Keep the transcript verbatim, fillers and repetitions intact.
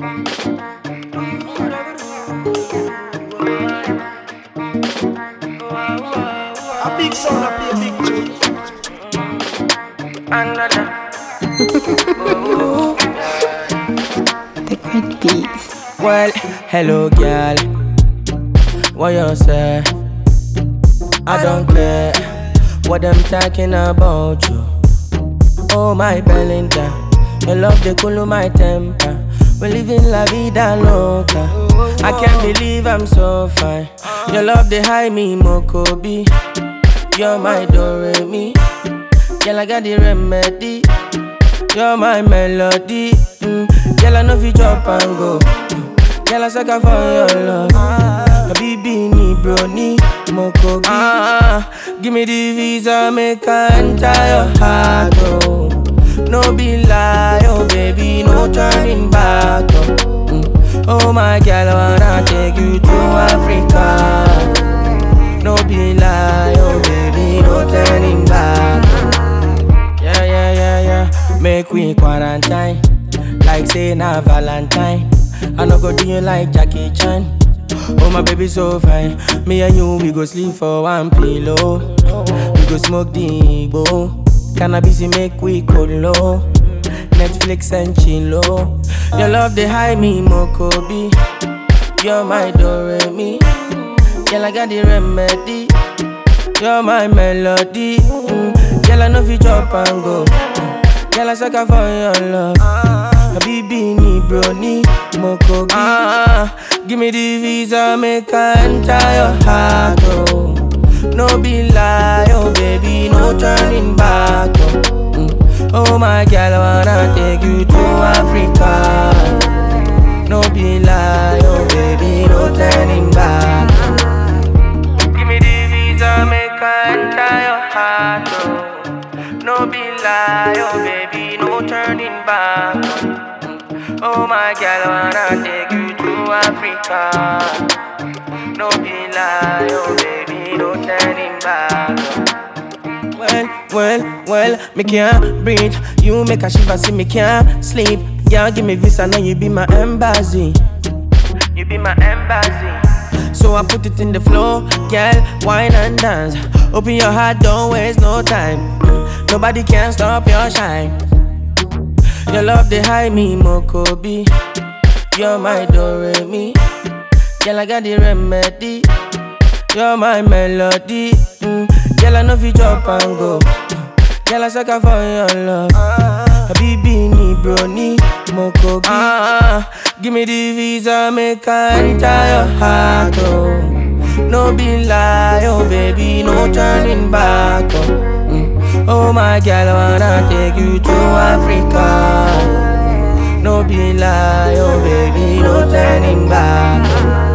A big sound, a big tune. The great beats. Well, hello girl, what you say? I don't care what I'm talking about you. Oh my Belinda, your love they cool my temper. We living la vida loca. I can't believe I'm so fine. Your love they high me Mokobi. You're my Doremi. Girl I got the remedy. You're my melody. Mm. Girl I know if you drop and go. Mm. Girl I sucker for your love. Habibi ni brony Mokobi. Ah, give me the visa, make I enter your heart. Oh. No be lie, oh baby, no turning back. Oh, mm. Oh my girl, I wanna take you to Africa. No be lie, oh baby, no turning back. Oh. Yeah, yeah, yeah, yeah. Make we quarantine, like say na Valentine. I no go do you like Jackie Chan. Oh my baby so fine. Me and you, we go sleep for one pillow. We go smoke the Igbo. Cannabis make we go low. Netflix and chillo. Your love they high me Mokobi. You're my Doremi. Girl I got the remedy. You're my melody. Mm. Girl I know if you drop and go. Mm. Girl I sucker for your love. Habibi ni brony Mokobi. Ah, give me the visa, make I enter your heart. Oh. No be lie, oh baby, no turning back. Oh, mm. Oh my girl, I wanna take you to Africa. No be lie, oh baby, no turning back. Give me the visa, make I enter your heart. Oh. No be lie, oh baby, no turning back. Mm. Oh my girl, I wanna take you to Africa. No be lie, oh baby, no turning back. Well, well, well, me can't breathe. You make a shiver, see me can't sleep. Yeah, give me visa, now you be my embassy. You be my embassy. So I put it in the floor, girl, wine and dance. Open your heart, don't waste no time. Nobody can stop your shine. Your love, they high me, Mokobi. You're my Doremi. Girl, I got the remedy. You're my melody. Mm. Girl, I know if you drop and go. Girl, I sucker for your love. Habibi ni brony Mokobi. Ah, give me the visa, make I enter your heart. Oh. No be lie, oh baby, no turning back. Oh, mm. Oh my girl, I wanna take you to Africa. No be lie, oh baby, no turning back.